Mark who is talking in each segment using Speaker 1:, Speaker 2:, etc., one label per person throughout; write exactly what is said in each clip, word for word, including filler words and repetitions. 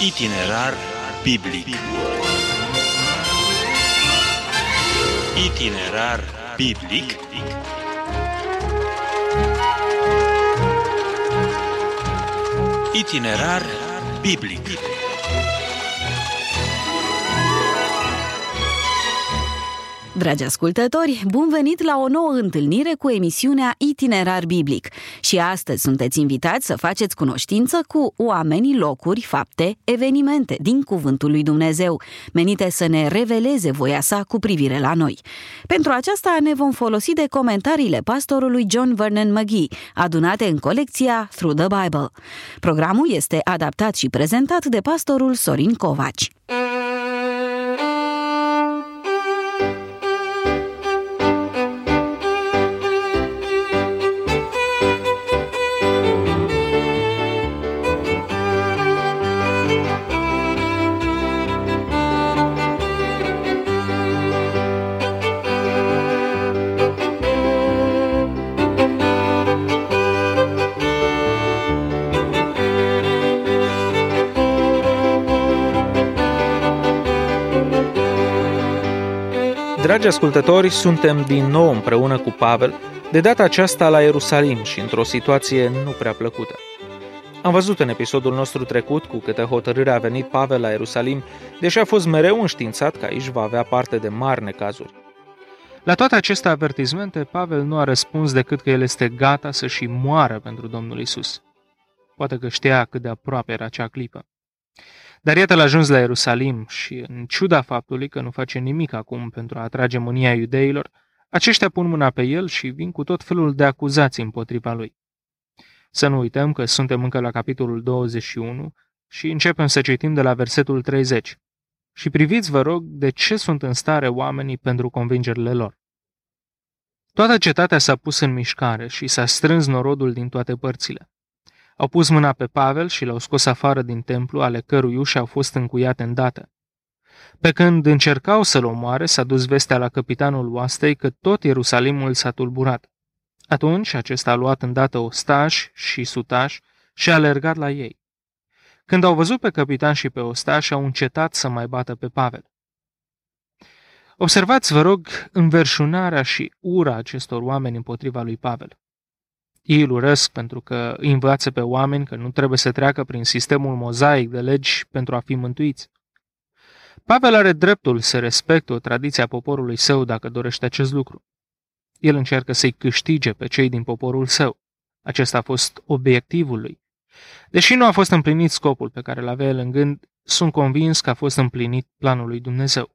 Speaker 1: Itinerar biblic. Itinerar biblic. Itinerar biblic.
Speaker 2: Dragi ascultători, bun venit la o nouă întâlnire cu emisiunea Itinerar Biblic. Și astăzi sunteți invitați să faceți cunoștință cu oamenii, locuri, fapte, evenimente din Cuvântul lui Dumnezeu, menite să ne reveleze voia sa cu privire la noi. Pentru aceasta ne vom folosi de comentariile pastorului John Vernon McGee, adunate în colecția Through the Bible. Programul este adaptat și prezentat de pastorul Sorin Covaci.
Speaker 3: Dragi ascultători, suntem din nou împreună cu Pavel, de data aceasta la Ierusalim și într-o situație nu prea plăcută. Am văzut în episodul nostru trecut cu câtă hotărâre a venit Pavel la Ierusalim, deși a fost mereu înștiințat că aici va avea parte de mari necazuri. La toate aceste avertizmente, Pavel nu a răspuns decât că el este gata să și moară pentru Domnul Iisus. Poate că știa cât de aproape era acea clipă. Dar iată, l-a ajuns la Ierusalim și, în ciuda faptului că nu face nimic acum pentru a atrage mânia iudeilor, aceștia pun mâna pe el și vin cu tot felul de acuzații împotriva lui. Să nu uităm că suntem încă la capitolul douăzeci și unu și începem să citim de la versetul treizeci. Și priviți, vă rog, de ce sunt în stare oamenii pentru convingerile lor. Toată cetatea s-a pus în mișcare și s-a strâns norodul din toate părțile. Au pus mâna pe Pavel și l-au scos afară din templu, ale cărui uși au fost încuiate îndată. Pe când încercau să-l omoare, s-a dus vestea la căpitanul oastei că tot Ierusalimul s-a tulburat. Atunci acesta a luat îndată ostași și sutași și a alergat la ei. Când au văzut pe căpitan și pe ostași, au încetat să mai bată pe Pavel. Observați, vă rog, înverșunarea și ura acestor oameni împotriva lui Pavel. Ei îl urăsc pentru că îi învață pe oameni că nu trebuie să treacă prin sistemul mozaic de legi pentru a fi mântuiți. Pavel are dreptul să respecte o tradiție a poporului său dacă dorește acest lucru. El încearcă să-i câștige pe cei din poporul său. Acesta a fost obiectivul lui. Deși nu a fost împlinit scopul pe care l-avea el în gând, sunt convins că a fost împlinit planul lui Dumnezeu.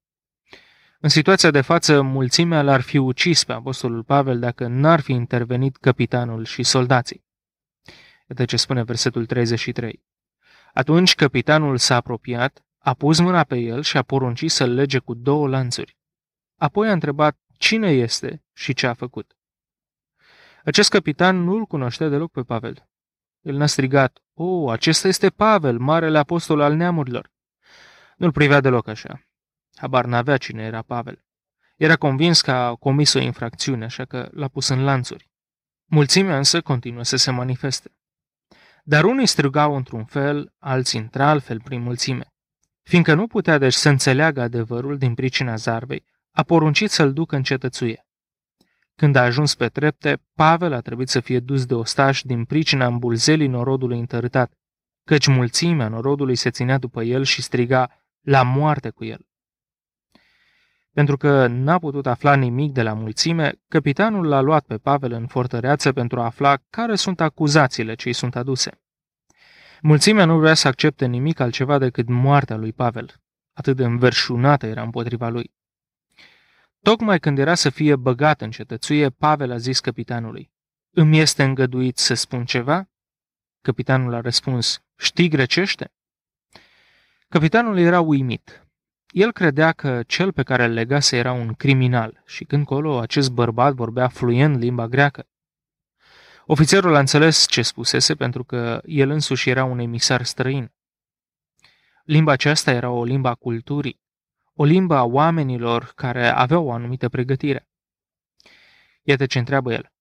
Speaker 3: În situația de față, mulțimea l-ar fi ucis pe apostolul Pavel dacă n-ar fi intervenit căpitanul și soldații. Iată ce spune versetul treizeci și trei. Atunci căpitanul s-a apropiat, a pus mâna pe el și a poruncit să-l lege cu două lanțuri. Apoi a întrebat cine este și ce a făcut. Acest căpitan nu-l cunoștea deloc pe Pavel. El n-a strigat, "O, acesta este Pavel, marele apostol al neamurilor." Nu-l privea deloc așa. Habar n-avea cine era Pavel. Era convins că a comis o infracțiune, așa că l-a pus în lanțuri. Mulțimea însă continuă să se manifeste. Dar unii strigau într-un fel, alții într-altfel prin mulțime. Fiindcă nu putea deci să înțeleagă adevărul din pricina zarvei, a poruncit să-l ducă în cetățuie. Când a ajuns pe trepte, Pavel a trebuit să fie dus de ostași din pricina îmbulzelii norodului întărâtat, căci mulțimea norodului se ținea după el și striga la moarte cu el. Pentru că n-a putut afla nimic de la mulțime, căpitanul l-a luat pe Pavel în fortăreață pentru a afla care sunt acuzațiile ce îi sunt aduse. Mulțimea nu vrea să accepte nimic altceva decât moartea lui Pavel. Atât de înverșunată era împotriva lui. Tocmai când era să fie băgat în cetățuie, Pavel a zis căpitanului, "Îmi este îngăduit să spun ceva?" Căpitanul a răspuns, "Știi grecește?" Căpitanul era uimit. El credea că cel pe care îl legase era un criminal și când colo acest bărbat vorbea fluent limba greacă. Ofițerul a înțeles ce spusese pentru că el însuși era un emisar străin. Limba aceasta era o limba a culturii, o limbă a oamenilor care aveau o anumită pregătire. Iată ce întreabă el.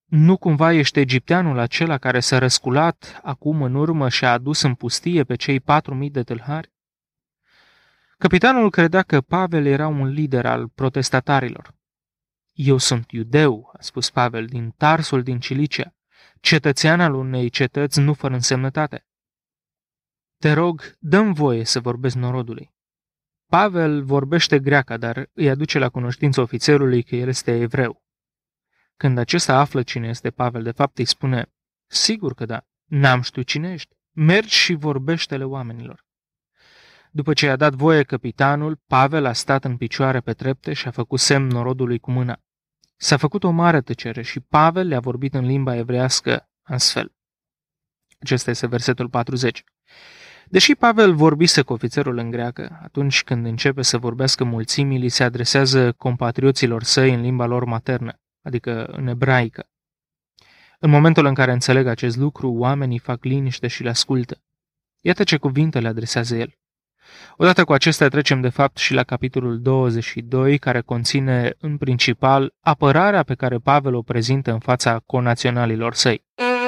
Speaker 3: Nu cumva ești egipteanul acela care s-a răsculat acum în urmă și a adus în pustie pe cei patru mii de tâlhari? Capitanul credea că Pavel era un lider al protestatarilor. Eu sunt iudeu, a spus Pavel, din Tarsul din Cilicia, cetățean al unei cetăți nu fără însemnătate. Te rog, dă-mi voie să vorbesc norodului. Pavel vorbește greacă, dar îi aduce la cunoștință ofițerului că el este evreu. Când acesta află cine este Pavel, de fapt îi spune, sigur că da, n-am știut cine ești, mergi și vorbește-le oamenilor. După ce i-a dat voie capitanul, Pavel a stat în picioare pe trepte și a făcut semn norodului cu mâna. S-a făcut o mare tăcere și Pavel le-a vorbit în limba evrească astfel. Acesta este versetul patruzeci. Deși Pavel vorbise cu ofițerul în greacă, atunci când începe să vorbească mulțimii, li se adresează compatrioților săi în limba lor maternă, adică în ebraică. În momentul în care înțeleg acest lucru, oamenii fac liniște și le ascultă. Iată ce cuvinte le adresează el. Odată cu acestea trecem de fapt și la capitolul douăzeci și doi, care conține în principal apărarea pe care Pavel o prezintă în fața conaționalilor săi.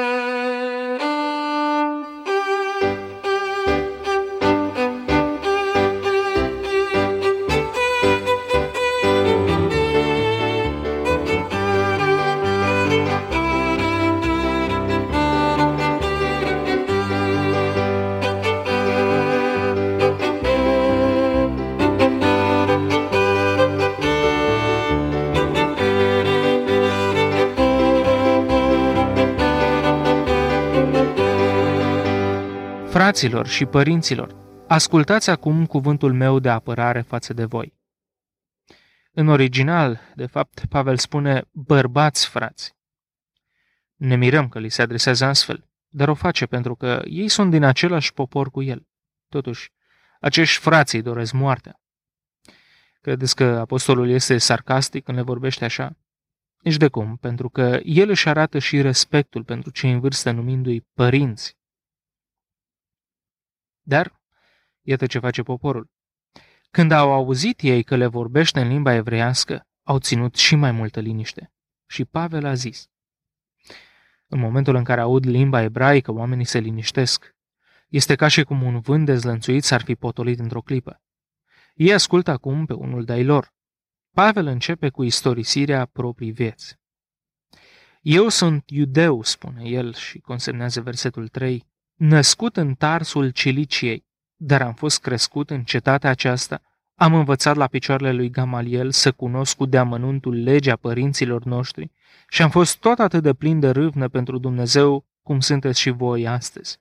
Speaker 3: Fraților și părinților, ascultați acum cuvântul meu de apărare față de voi. În original, de fapt, Pavel spune bărbați frați. Ne mirăm că li se adresează astfel, dar o face pentru că ei sunt din același popor cu el. Totuși, acești frați îi doresc moartea. Credeți că apostolul este sarcastic când le vorbește așa? Nici de cum, pentru că el își arată și respectul pentru cei în vârstă numindu-i părinți. Dar, iată ce face poporul. Când au auzit ei că le vorbește în limba evreiască, au ținut și mai multă liniște. Și Pavel a zis. În momentul în care aud limba ebraică, oamenii se liniștesc. Este ca și cum un vânt dezlănțuit s-ar fi potolit într-o clipă. Ei ascultă acum pe unul de-ai lor. Pavel începe cu istorisirea proprii vieți. Eu sunt iudeu, spune el și consemnează versetul trei, născut în Tarsul Ciliciei, dar am fost crescut în cetatea aceasta, am învățat la picioarele lui Gamaliel să cunosc cu deamănuntul legea părinților noștri și am fost tot atât de plin de râvnă pentru Dumnezeu cum sunteți și voi astăzi.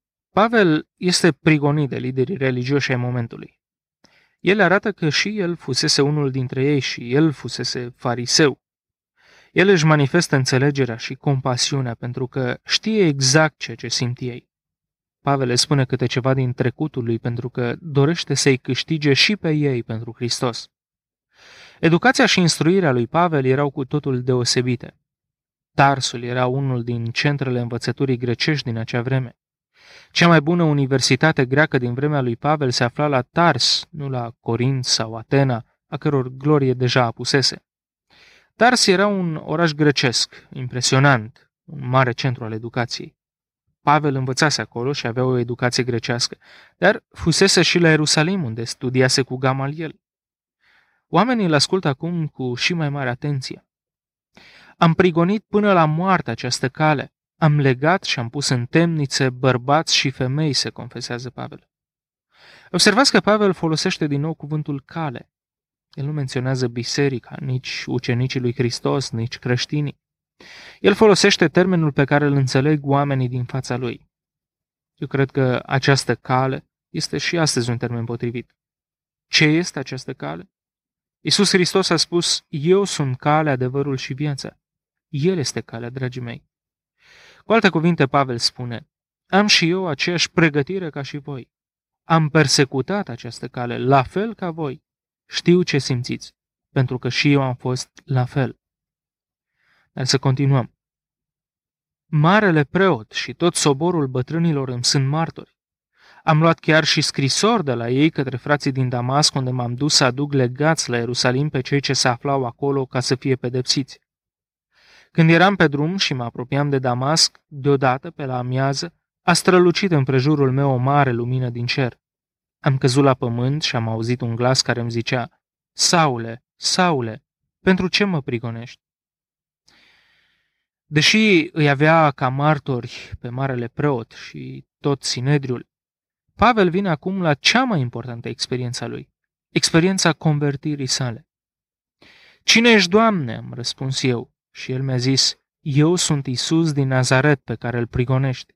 Speaker 3: Pavel este prigonit de liderii religioși ai momentului. El arată că și el fusese unul dintre ei și el fusese fariseu. El își manifestă înțelegerea și compasiunea pentru că știe exact ceea ce simt ei. Pavel le spune câte ceva din trecutul lui pentru că dorește să-i câștige și pe ei pentru Hristos. Educația și instruirea lui Pavel erau cu totul deosebite. Tarsul era unul din centrele învățăturii grecești din acea vreme. Cea mai bună universitate greacă din vremea lui Pavel se afla la Tars, nu la Corint sau Atena, a căror glorie deja apusese. Tars era un oraș grecesc, impresionant, un mare centru al educației. Pavel învățase acolo și avea o educație grecească, dar fusese și la Ierusalim, unde studiase cu Gamaliel. Oamenii îl ascultă acum cu și mai mare atenție. Am prigonit până la moarte această cale, am legat și am pus în temnițe bărbați și femei, se confesează Pavel. Observați că Pavel folosește din nou cuvântul cale. El nu menționează biserica, nici ucenicii lui Hristos, nici creștinii. El folosește termenul pe care îl înțeleg oamenii din fața lui. Eu cred că această cale este și astăzi un termen potrivit. Ce este această cale? Iisus Hristos a spus, eu sunt calea, adevărul și viața. El este calea, dragii mei. Cu alte cuvinte, Pavel spune, am și eu aceeași pregătire ca și voi. Am persecutat această cale, la fel ca voi. Știu ce simțiți, pentru că și eu am fost la fel. Dar să continuăm. Marele preot și tot soborul bătrânilor îmi sunt martori. Am luat chiar și scrisori de la ei către frații din Damasc, unde m-am dus să aduc legați la Ierusalim pe cei ce se aflau acolo ca să fie pedepsiți. Când eram pe drum și mă apropiam de Damasc, deodată, pe la amiază, a strălucit împrejurul meu o mare lumină din cer. Am căzut la pământ și am auzit un glas care îmi zicea: Saule, Saule, pentru ce mă prigonești? Deși îi avea ca martori pe marele preot și tot Sinedriul, Pavel vine acum la cea mai importantă experiență a lui, experiența convertirii sale. Cine ești, Doamne? Am răspuns eu și el mi-a zis: eu sunt Iisus din Nazaret pe care îl prigonești.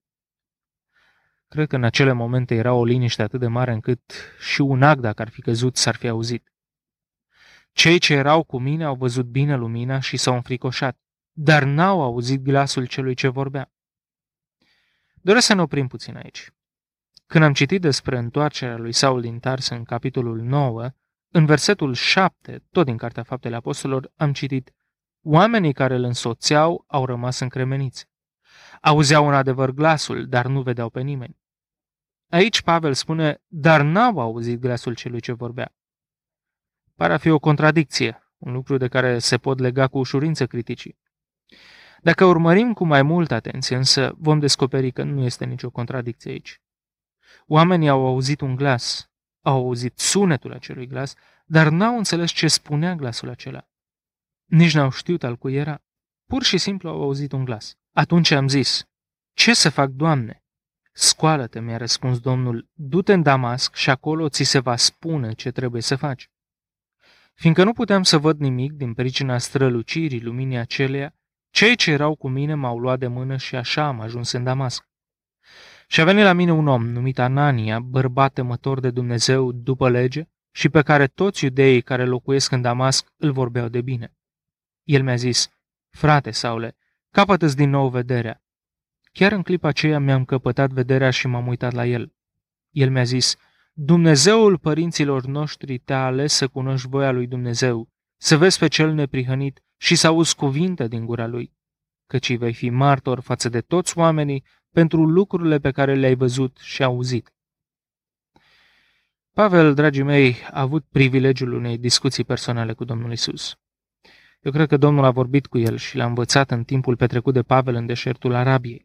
Speaker 3: Cred că în acele momente era o liniște atât de mare încât și un ac, dacă ar fi căzut, s-ar fi auzit. Cei ce erau cu mine au văzut bine lumina și s-au înfricoșat, dar n-au auzit glasul celui ce vorbea. Doresc să ne oprim puțin aici. Când am citit despre întoarcerea lui Saul din Tars în capitolul nouă, în versetul șapte, tot din Cartea Faptele Apostolilor, am citit: oamenii care îl însoțeau au rămas încremeniți. Auzeau în adevăr glasul, dar nu vedeau pe nimeni. Aici Pavel spune: dar n-au auzit glasul celui ce vorbea. Pare a fi o contradicție, un lucru de care se pot lega cu ușurință criticii. Dacă urmărim cu mai multă atenție, însă, vom descoperi că nu este nicio contradicție aici. Oamenii au auzit un glas, au auzit sunetul acelui glas, dar n-au înțeles ce spunea glasul acela. Nici n-au știut al cui era. Pur și simplu au auzit un glas. Atunci am zis: ce să fac, Doamne? Scoală-te, mi-a răspuns Domnul, du-te în Damasc și acolo ți se va spune ce trebuie să faci. Fiindcă nu puteam să văd nimic din pricina strălucirii luminii aceleia, cei ce erau cu mine m-au luat de mână și așa am ajuns în Damasc. Și a venit la mine un om numit Anania, bărbat temător de Dumnezeu după lege, și pe care toți iudeii care locuiesc în Damasc îl vorbeau de bine. El mi-a zis: frate Saule, capătă-ți din nou vederea. Chiar în clipa aceea mi-am căpătat vederea și m-am uitat la el. El mi-a zis: Dumnezeul părinților noștri te-a ales să cunoști voia lui Dumnezeu, să vezi pe cel neprihănit și să auzi cuvinte din gura lui, căci vei fi martor față de toți oamenii pentru lucrurile pe care le-ai văzut și auzit. Pavel, dragii mei, a avut privilegiul unei discuții personale cu Domnul Iisus. Eu cred că Domnul a vorbit cu el și l-a învățat în timpul petrecut de Pavel în deșertul Arabiei.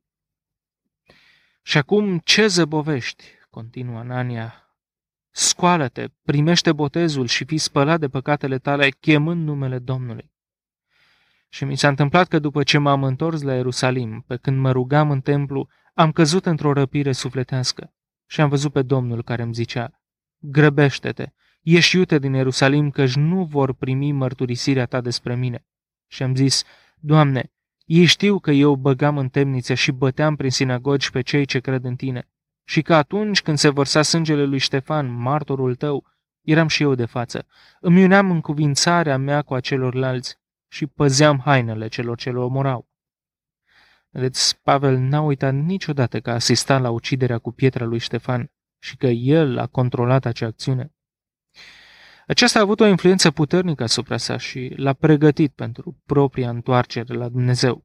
Speaker 3: Și acum ce zăbovești? Continuă Anania. Scoală-te, primește botezul și fii spălat de păcatele tale, chemând numele Domnului. Și mi s-a întâmplat că după ce m-am întors la Ierusalim, pe când mă rugam în templu, am căzut într-o răpire sufletească și am văzut pe Domnul care îmi zicea: grăbește-te, ieși iute din Ierusalim, căci nu vor primi mărturisirea ta despre mine. Și am zis: Doamne, ei știu că eu băgam în temnițe și băteam prin sinagogi pe cei ce cred în tine, și că atunci când se vărsa sângele lui Ștefan, martorul tău, eram și eu de față. Îmi uneam încuvințarea mea cu a celorlalți și păzeam hainele celor ce le omorau. Vedeți, Pavel n-a uitat niciodată că a asistat la uciderea cu pietra lui Ștefan și că el a controlat acea acțiune. Aceasta a avut o influență puternică asupra sa și l-a pregătit pentru propria întoarcere la Dumnezeu.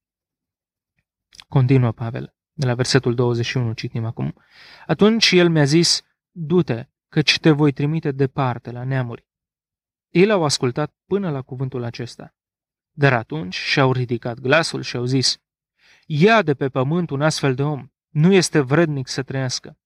Speaker 3: Continuă Pavel. De la versetul douăzeci și unu citim acum. Atunci el mi-a zis: du-te, căci te voi trimite departe la neamuri. Ei l-au ascultat până la cuvântul acesta. Dar atunci și-au ridicat glasul și au zis: ia de pe pământ un astfel de om, nu este vrednic să trăiască.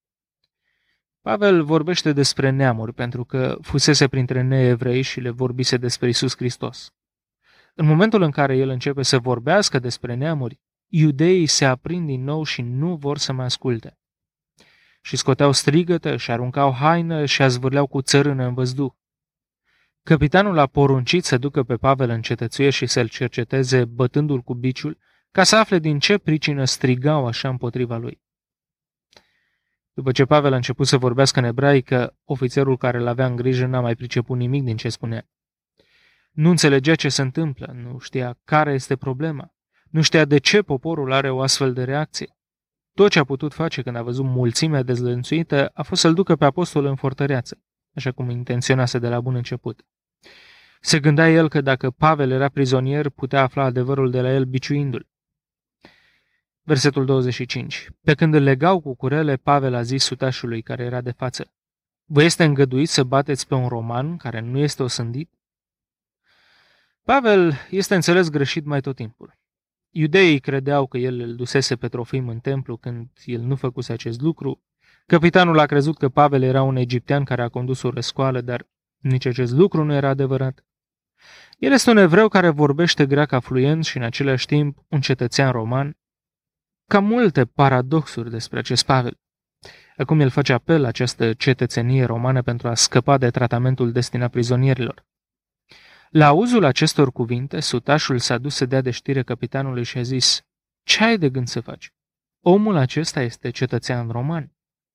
Speaker 3: Pavel vorbește despre neamuri pentru că fusese printre neevrei și le vorbise despre Iisus Hristos. În momentul în care el începe să vorbească despre neamuri, iudeii se aprind din nou și nu vor să mai asculte. Și scoteau strigăte, și aruncau haină și azvârleau cu țărână în văzduh. Capitanul a poruncit să ducă pe Pavel în cetățuie și să-l cerceteze bătându-l cu biciul, ca să afle din ce pricină strigau așa împotriva lui. După ce Pavel a început să vorbească în ebraică, ofițerul care l-avea în grijă n-a mai priceput nimic din ce spunea. Nu înțelegea ce se întâmplă, nu știa care este problema, nu știa de ce poporul are o astfel de reacție. Tot ce a putut face când a văzut mulțimea dezlănțuită a fost să-l ducă pe apostol în fortăreață, așa cum intenționase de la bun început. Se gândea el că dacă Pavel era prizonier, putea afla adevărul de la el biciuindu-l. Versetul douăzeci și cinci. Pe când îl legau cu curele, Pavel a zis sutașului care era de față: vă este îngăduit să bateți pe un roman care nu este osândit? Pavel este înțeles greșit mai tot timpul. Iudeii credeau că el îl dusese pe Trofim în templu când el nu făcuse acest lucru. Capitanul a crezut că Pavel era un egiptean care a condus o răscoală, dar nici acest lucru nu era adevărat. El este un evreu care vorbește greacă fluent și în același timp un cetățean roman. Cam multe paradoxuri despre acest Pavel. Acum el face apel la această cetățenie romană pentru a scăpa de tratamentul destinat prizonierilor. La auzul acestor cuvinte, sutașul s-a dus să dea de știre capitanului și a zis: "Ce ai de gând să faci? Omul acesta este cetățean roman."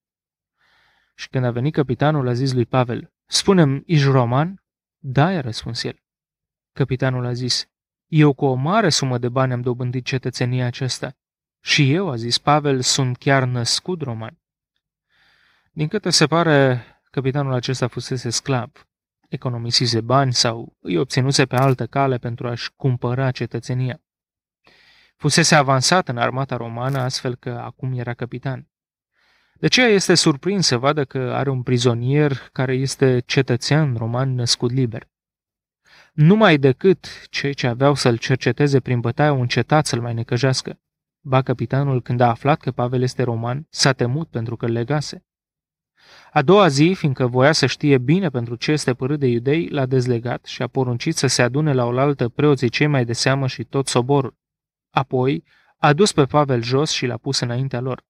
Speaker 3: Și când a venit capitanul, a zis lui Pavel: "Spune-mi, ești roman?" "Da," i-a răspuns el. Capitanul a zis: "Eu cu o mare sumă de bani am dobândit cetățenia aceasta." "Și eu," a zis Pavel, "sunt chiar născut roman." Din câte se pare, capitanul acesta fusese sclav, economisise bani sau îi obținuse pe altă cale pentru a-și cumpăra cetățenia. Fusese avansat în armata romană, astfel că acum era capitan. De aceea este surprins să vadă că are un prizonier care este cetățean roman născut liber. Numai decât cei ce aveau să-l cerceteze prin bătaie au încetat să-l mai necăjească. Ba capitanul, când a aflat că Pavel este roman, s-a temut pentru că îl legase. A doua zi, fiindcă voia să știe bine pentru ce este părât de iudei, l-a dezlegat și a poruncit să se adune la oaltă preoții cei mai de seamă și tot soborul. Apoi a dus pe Pavel jos și l-a pus înaintea lor.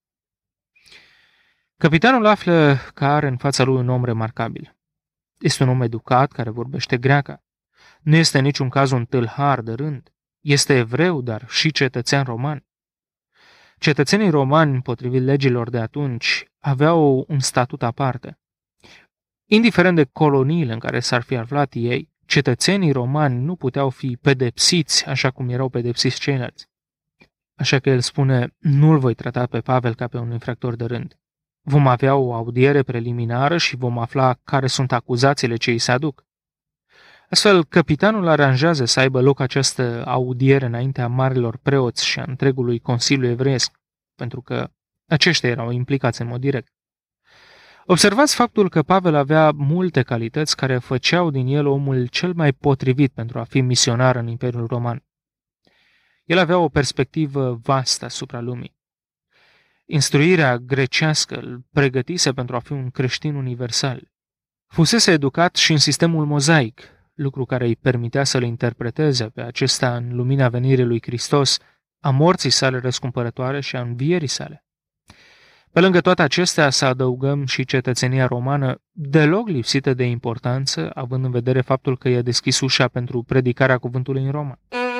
Speaker 3: Capitanul află că are în fața lui un om remarcabil. Este un om educat care vorbește greacă. Nu este în niciun caz un tâlhar de rând. Este evreu, dar și cetățean roman. Cetățenii romani, potrivit legilor de atunci, aveau un statut aparte. Indiferent de coloniile în care s-ar fi aflat ei, cetățenii romani nu puteau fi pedepsiți așa cum erau pedepsiți ceilalți. Așa că el spune: "Nu-l voi trata pe Pavel ca pe un infractor de rând. Vom avea o audiere preliminară și vom afla care sunt acuzațiile ce îi se aduc." Astfel, capitanul aranjează să aibă loc această audiere înaintea marilor preoți și a întregului Consiliu Evreiesc, pentru că aceștia erau implicați în mod direct. Observați faptul că Pavel avea multe calități care făceau din el omul cel mai potrivit pentru a fi misionar în Imperiul Roman. El avea o perspectivă vastă asupra lumii. Instruirea grecească îl pregătise pentru a fi un creștin universal. Fusese educat și în sistemul mozaic, lucru care îi permitea să-l interpreteze pe acesta în lumina venirii lui Hristos, a morții sale răscumpărătoare și a învierii sale. Pe lângă toate acestea să adăugăm și cetățenia romană, deloc lipsită de importanță, având în vedere faptul că i-a deschis ușa pentru predicarea cuvântului în Roma.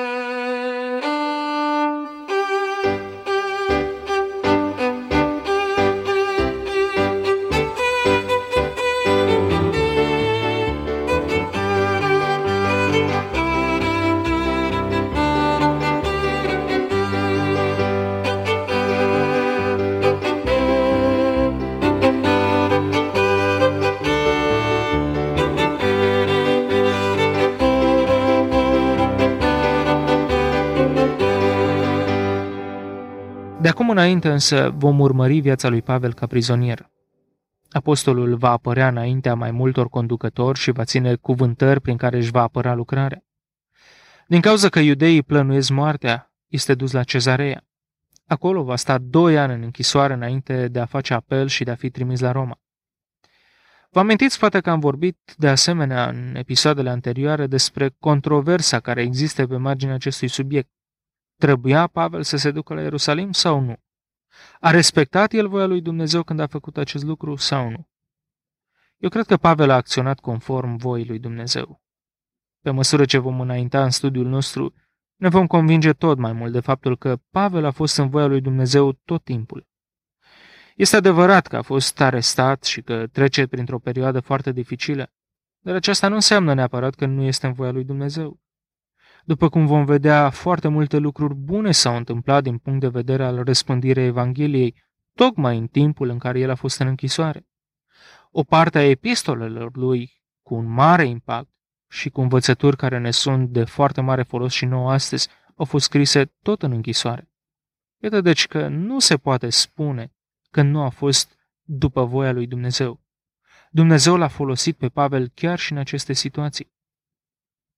Speaker 3: De acum înainte însă vom urmări viața lui Pavel ca prizonier. Apostolul va apărea înaintea mai multor conducători și va ține cuvântări prin care își va apăra lucrarea. Din cauza că iudeii plănuiesc moartea, este dus la Cezarea. Acolo va sta doi ani în închisoare înainte de a face apel și de a fi trimis la Roma. Vă amintiți poate că am vorbit de asemenea în episoadele anterioare despre controversa care există pe marginea acestui subiect. Trebuia Pavel să se ducă la Ierusalim sau nu? A respectat el voia lui Dumnezeu când a făcut acest lucru sau nu? Eu cred că Pavel a acționat conform voii lui Dumnezeu. Pe măsură ce vom înainta în studiul nostru, ne vom convinge tot mai mult de faptul că Pavel a fost în voia lui Dumnezeu tot timpul. Este adevărat că a fost arestat și că trece printr-o perioadă foarte dificilă, dar aceasta nu înseamnă neapărat că nu este în voia lui Dumnezeu. După cum vom vedea, foarte multe lucruri bune s-au întâmplat din punct de vedere al răspândirii Evangheliei, tocmai în timpul în care el a fost în închisoare. O parte a epistolelor lui, cu un mare impact și cu învățături care ne sunt de foarte mare folos și nouă astăzi, au fost scrise tot în închisoare. Iată deci că nu se poate spune că nu a fost după voia lui Dumnezeu. Dumnezeu l-a folosit pe Pavel chiar și în aceste situații.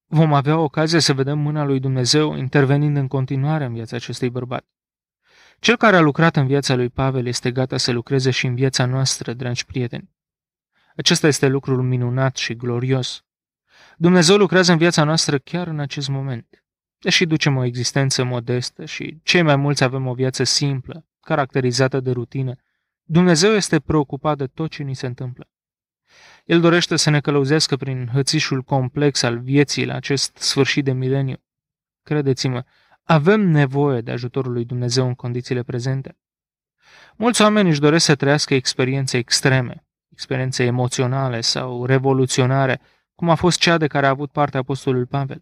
Speaker 3: vom avea ocazia să vedem mâna lui Dumnezeu intervenind în continuare în viața acestui bărbat. Cel care a lucrat în viața lui Pavel este gata să lucreze și în viața noastră, dragi prieteni. Acesta este lucrul minunat și glorios. Dumnezeu lucrează în viața noastră chiar în acest moment. Deși ducem o existență modestă și cei mai mulți avem o viață simplă, caracterizată de rutină, Dumnezeu este preocupat de tot ce ni se întâmplă. El dorește să ne călăuzească prin hățișul complex al vieții la acest sfârșit de mileniu. Credeți-mă, avem nevoie de ajutorul lui Dumnezeu în condițiile prezente. Mulți oameni își doresc să trăiască experiențe extreme, experiențe emoționale sau revoluționare, cum a fost cea de care a avut parte apostolul Pavel.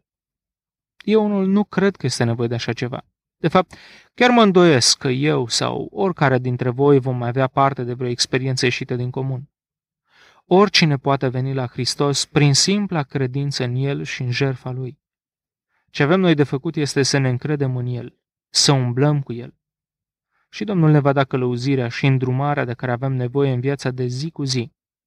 Speaker 3: Eu unul nu cred că este nevoie de așa ceva. De fapt, chiar mă îndoiesc că eu sau oricare dintre voi vom avea parte de vreo experiență ieșită din comun. Oricine poate veni la Hristos prin simpla credință în El și în jertfa Lui. Ce avem noi de făcut este să ne încredem în El, să umblăm cu El. Și Domnul ne va da călăuzirea și îndrumarea de care avem nevoie în viața de zi cu zi.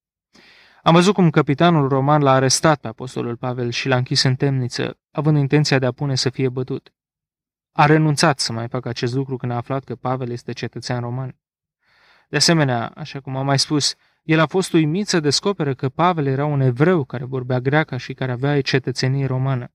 Speaker 3: Am văzut cum capitanul roman l-a arestat pe apostolul Pavel și l-a închis în temniță, având intenția de a pune să fie bătut. A renunțat să mai facă acest lucru când a aflat că Pavel este cetățean roman. De asemenea, așa cum am mai spus, el a fost uimit să descopere că Pavel era un evreu care vorbea greacă și care avea cetățenie romană.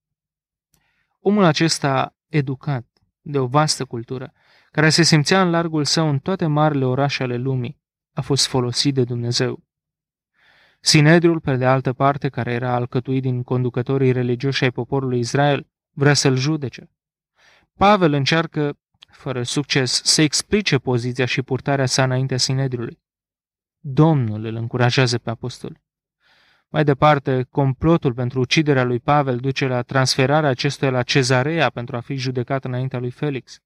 Speaker 3: Omul acesta, educat, de o vastă cultură, care se simțea în largul său în toate marile orașe ale lumii, a fost folosit de Dumnezeu. Sinedriul, pe de altă parte, care era alcătuit din conducătorii religioși ai poporului Israel, vrea să-l judece. Pavel încearcă, fără succes, să explice poziția și purtarea sa înaintea Sinedriului. Domnul îl încurajează pe apostol. Mai departe, complotul pentru uciderea lui Pavel duce la transferarea acestuia la Cezarea pentru a fi judecat înaintea lui Felix.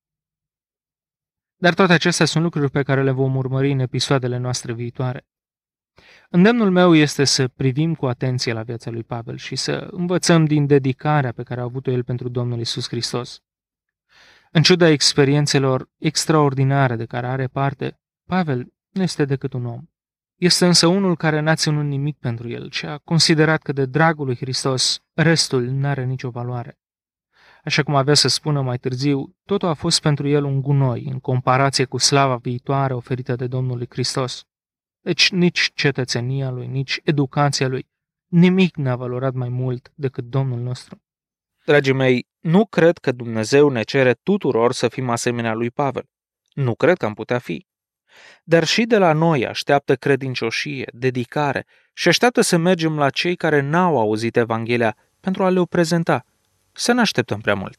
Speaker 3: Dar toate acestea sunt lucruri pe care le vom urmări în episoadele noastre viitoare. Îndemnul meu este să privim cu atenție la viața lui Pavel și să învățăm din dedicarea pe care a avut-o el pentru Domnul Iisus Hristos. În ciuda experiențelor extraordinare de care are parte, Pavel nu este decât un om. Este însă unul care n-a ținut nimic pentru el și a considerat că de dragul lui Hristos restul n-are nicio valoare. Așa cum avea să spună mai târziu, totul a fost pentru el un gunoi în comparație cu slava viitoare oferită de Domnul lui Hristos. Deci nici cetățenia lui, nici educația lui, nimic n-a valorat mai mult decât Domnul nostru.
Speaker 4: Dragii mei, nu cred că Dumnezeu ne cere tuturor să fim asemenea lui Pavel. Nu cred că am putea fi. Dar și de la noi așteaptă credincioșie, dedicare și așteaptă să mergem la cei care n-au auzit Evanghelia pentru a le-o prezenta. Să ne așteptăm prea mult.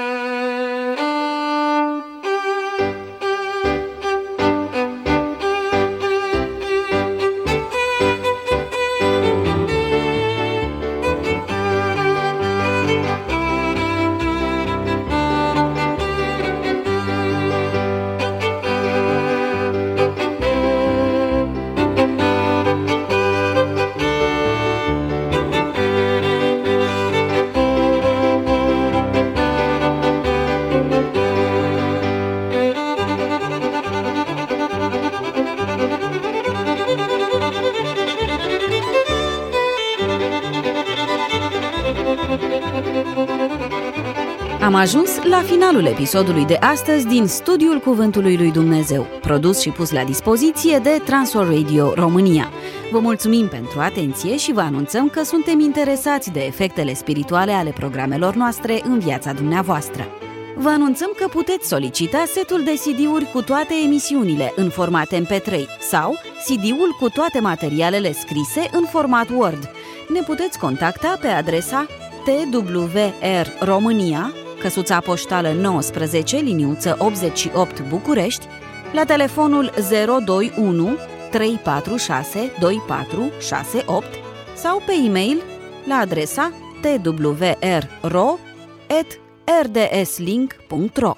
Speaker 2: Am ajuns la finalul episodului de astăzi din Studiul Cuvântului lui Dumnezeu, produs și pus la dispoziție de Transworld Radio România. Vă mulțumim pentru atenție și vă anunțăm că suntem interesați de efectele spirituale ale programelor noastre în viața dumneavoastră. Vă anunțăm că puteți solicita setul de C D-uri cu toate emisiunile în format M P trei sau C D-ul cu toate materialele scrise în format Word. Ne puteți contacta pe adresa T W R România, căsuța poștală nouăsprezece, liniuță optzeci și opt București, la telefonul zero doi unu trei patru șase doi patru șase opt sau pe e-mail la adresa t w r r o at r d s link punct r o.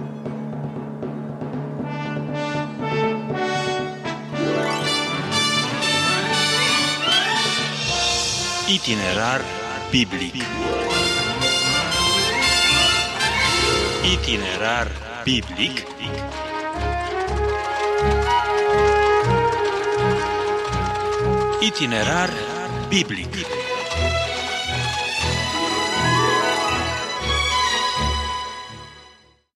Speaker 1: Itinerar biblic. Itinerar biblic. Itinerar biblic.